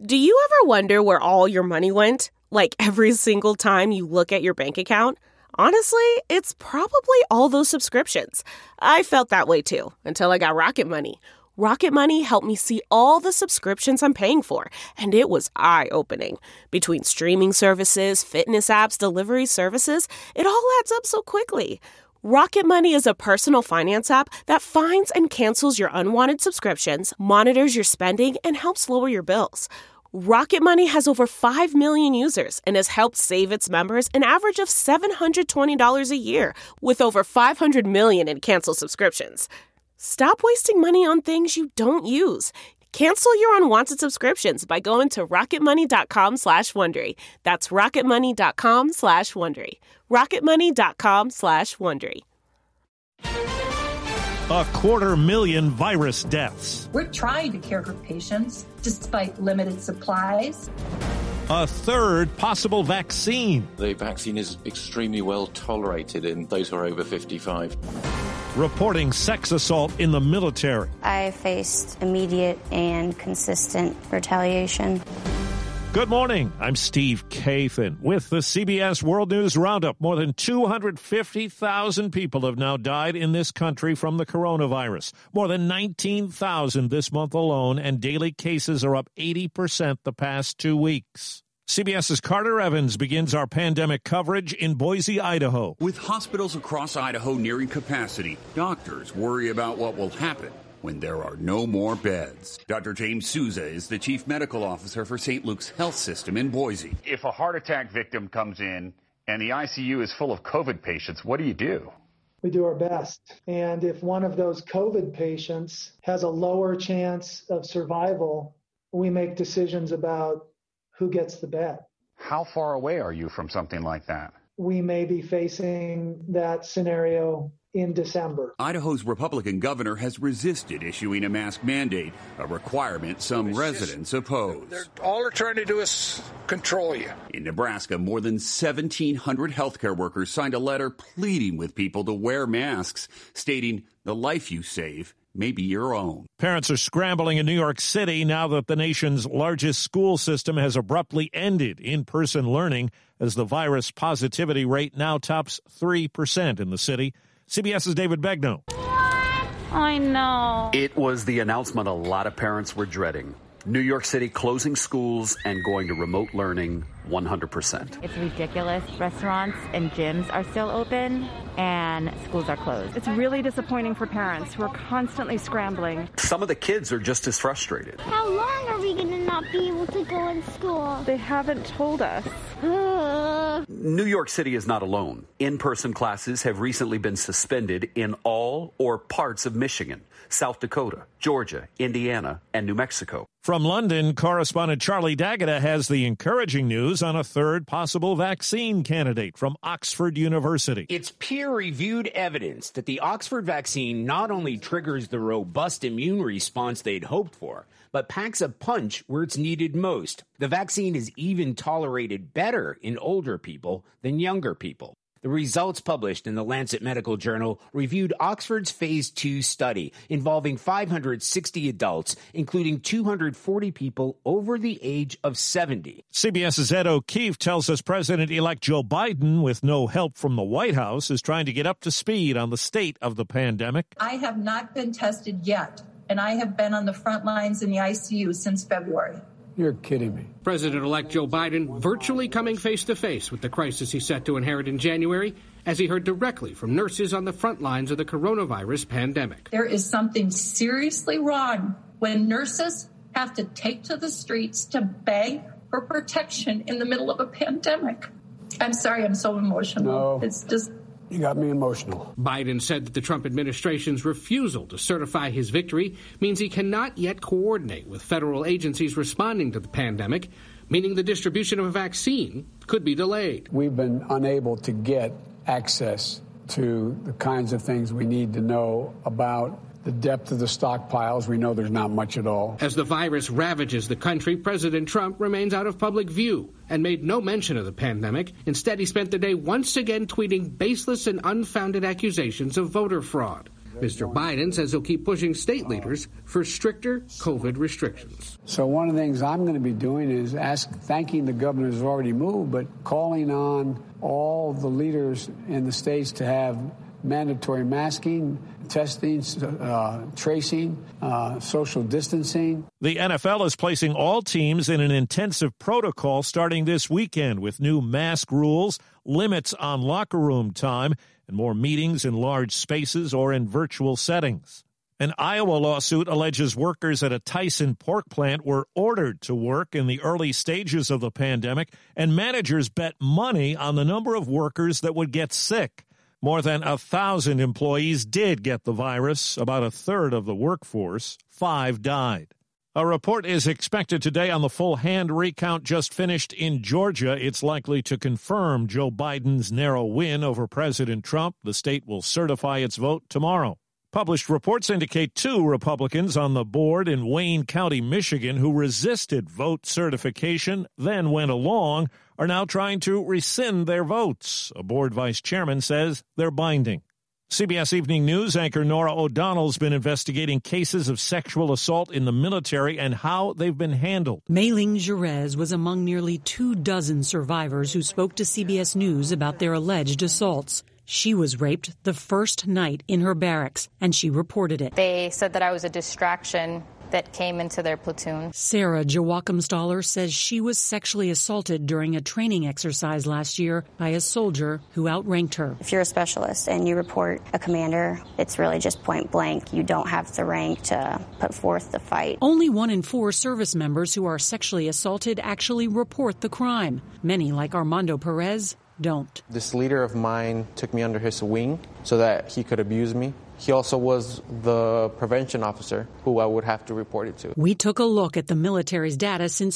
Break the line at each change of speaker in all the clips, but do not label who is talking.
Do you ever wonder where all your money went? Like every single time you look at your bank account? Honestly, it's probably all those subscriptions. I felt that way too, until I got Rocket Money. Rocket Money helped me see all the subscriptions I'm paying for, and it was eye-opening. Between streaming services, fitness apps, delivery services, it all adds up so quickly. Rocket Money is a personal finance app that finds and cancels your unwanted subscriptions, monitors your spending, and helps lower your bills. Rocket Money has over 5 million users and has helped save its members an average of $720 a year, with over 500 million in canceled subscriptions. Stop wasting money on things you don't use. Cancel your unwanted subscriptions by going to rocketmoney.com/Wondery. That's rocketmoney.com/Wondery. rocketmoney.com/Wondery.
250,000 virus deaths.
We're trying to care for patients despite limited supplies.
A third possible vaccine.
The vaccine is extremely well tolerated in those who are over 55.
Reporting sex assault in the military.
I faced immediate and consistent retaliation.
Good morning. I'm Steve Kathan with the CBS World News Roundup. More than 250,000 people have now died in this country from the coronavirus. More than 19,000 this month alone, and daily cases are up 80% the past 2 weeks. CBS's Carter Evans begins our pandemic coverage in Boise, Idaho.
With hospitals across Idaho nearing capacity, doctors worry about what will happen when there are no more beds. Dr. James Souza is the chief medical officer for St. Luke's Health System in Boise.
If a heart attack victim comes in and the ICU is full of COVID patients, what do you do?
We do our best. And if one of those COVID patients has a lower chance of survival, we make decisions about who gets the bed.
How far away are you from something like that?
We may be facing that scenario in December.
Idaho's Republican governor has resisted issuing a mask mandate, a requirement some residents oppose.
All they're trying to do is control you.
In Nebraska, more than 1,700 healthcare workers signed a letter pleading with people to wear masks, stating the life you save may be your own.
Parents are scrambling in New York City now that the nation's largest school system has abruptly ended in-person learning as the virus positivity rate now tops 3% in the city. CBS's David Begnaud.
I know.
It was the announcement a lot of parents were dreading. New York City closing schools and going to remote learning 100%.
It's ridiculous. Restaurants and gyms are still open and schools are closed.
It's really disappointing for parents who are constantly scrambling.
Some of the kids are just as frustrated.
How long are we going to not be able to go in school?
They haven't told us.
New York City is not alone. In-person classes have recently been suspended in all or parts of Michigan, South Dakota, Georgia, Indiana, and New Mexico.
From London, correspondent Charlie D'Agata has the encouraging news on a third possible vaccine candidate from Oxford University.
It's peer-reviewed evidence that the Oxford vaccine not only triggers the robust immune response they'd hoped for, but packs a punch where it's needed most. The vaccine is even tolerated better in older people than younger people. The results published in the Lancet Medical Journal reviewed Oxford's Phase 2 study involving 560 adults, including 240 people over the age of 70.
CBS's Ed O'Keefe tells us President-elect Joe Biden, with no help from the White House, is trying to get up to speed on the state of the pandemic.
I have not been tested yet, and I have been on the front lines in the ICU since February.
You're kidding me.
President-elect Joe Biden virtually coming face-to-face with the crisis he's set to inherit in January as he heard directly from nurses on the front lines of the coronavirus pandemic.
There is something seriously wrong when nurses have to take to the streets to beg for protection in the middle of a pandemic. I'm sorry, I'm so emotional.
No.
It's just...
You got me emotional.
Biden said that the Trump administration's refusal to certify his victory means he cannot yet coordinate with federal agencies responding to the pandemic, meaning the distribution of a vaccine could be delayed.
We've been unable to get access to the kinds of things we need to know about the depth of the stockpiles. We know there's not much at all.
As the virus ravages the country, President Trump remains out of public view and made no mention of the pandemic. Instead, he spent the day once again tweeting baseless and unfounded accusations of voter fraud. Mr. Biden says he'll keep pushing state leaders for stricter COVID restrictions.
So one of the things I'm going to be doing is thanking the governors who already moved, but calling on all the leaders in the states to have mandatory masking, testing, tracing, social distancing.
The NFL is placing all teams in an intensive protocol starting this weekend with new mask rules, limits on locker room time, and more meetings in large spaces or in virtual settings. An Iowa lawsuit alleges workers at a Tyson pork plant were ordered to work in the early stages of the pandemic, and managers bet money on the number of workers that would get sick. More than 1,000 employees did get the virus, about a third of the workforce. 5 died. A report is expected today on the full hand recount just finished in Georgia. It's likely to confirm Joe Biden's narrow win over President Trump. The state will certify its vote tomorrow. Published reports indicate 2 Republicans on the board in Wayne County, Michigan, who resisted vote certification, then went along, are now trying to rescind their votes. A board vice chairman says they're binding. CBS Evening News anchor Norah O'Donnell's been investigating cases of sexual assault in the military and how they've been handled.
Mei-Ling Jerez was among nearly 24 survivors who spoke to CBS News about their alleged assaults. She was raped the first night in her barracks, and she reported it.
They said that I was a distraction that came into their platoon.
Sarah Joachimsthaler says she was sexually assaulted during a training exercise last year by a soldier who outranked her.
If you're a specialist and you report a commander, it's really just point blank. You don't have the rank to put forth the fight.
Only 1 in 4 service members who are sexually assaulted actually report the crime. Many, like Armando Perez, don't.
This leader of mine took me under his wing so that he could abuse me. He also was the prevention officer who I would have to report it to.
We took a look at the military's data since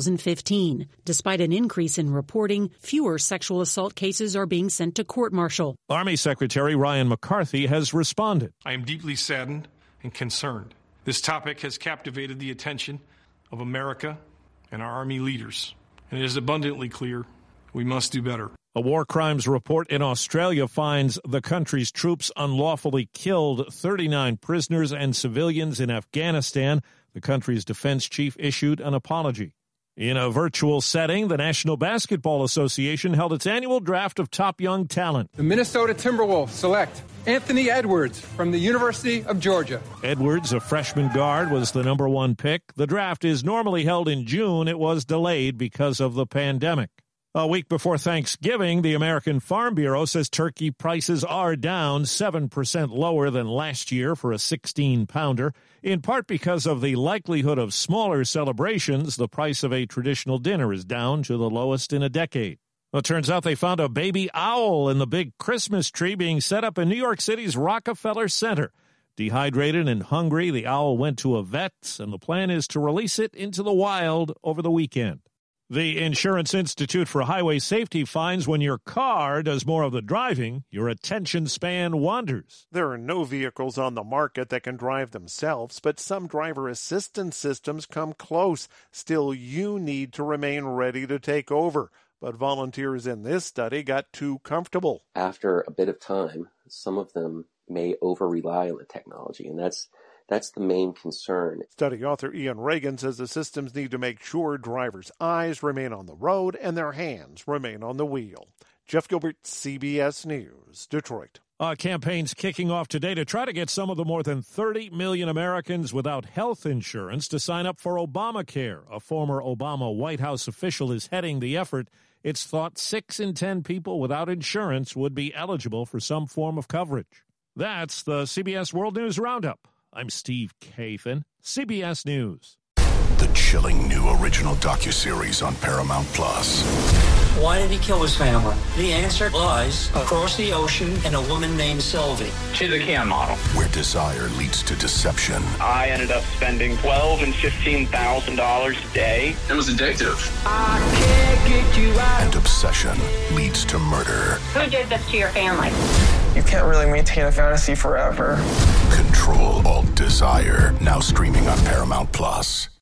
2015. Despite an increase in reporting, fewer sexual assault cases are being sent to court-martial.
Army Secretary Ryan McCarthy has responded.
I am deeply saddened and concerned. This topic has captivated the attention of America and our Army leaders, and it is abundantly clear we must do better.
A war crimes report in Australia finds the country's troops unlawfully killed 39 prisoners and civilians in Afghanistan. The country's defense chief issued an apology. In a virtual setting, the National Basketball Association held its annual draft of top young talent.
The Minnesota Timberwolves select Anthony Edwards from the University of Georgia.
Edwards, a freshman guard, was the number 1 pick. The draft is normally held in June. It was delayed because of the pandemic. A week before Thanksgiving, the American Farm Bureau says turkey prices are down 7% lower than last year for a 16-pounder. In part because of the likelihood of smaller celebrations, the price of a traditional dinner is down to the lowest in a decade. Well, it turns out they found a baby owl in the big Christmas tree being set up in New York City's Rockefeller Center. Dehydrated and hungry, the owl went to a vet, and the plan is to release it into the wild over the weekend. The Insurance Institute for Highway Safety finds when your car does more of the driving, your attention span wanders.
There are no vehicles on the market that can drive themselves, but some driver assistance systems come close. Still, you need to remain ready to take over. But volunteers in this study got too comfortable.
After a bit of time, some of them may over-rely on the technology, and that's the main concern.
Study author Ian Reagan says the systems need to make sure drivers' eyes remain on the road and their hands remain on the wheel. Jeff Gilbert, CBS News, Detroit.
Campaigns kicking off today to try to get some of the more than 30 million Americans without health insurance to sign up for Obamacare. A former Obama White House official is heading the effort. It's thought 6 in 10 people without insurance would be eligible for some form of coverage. That's the CBS World News Roundup. I'm Steve Kathan, CBS News.
The chilling new original docuseries on Paramount Plus.
Why did he kill his family? The answer lies across the ocean in a woman named Sylvie.
She's a Can model.
Where desire leads to deception.
I ended up spending $12,000 and $15,000 a day. It was addictive.
I can't get you out. And obsession leads to murder.
Who did this to your family?
You can't really maintain a fantasy forever.
Control Alt Desire, now streaming on Paramount Plus.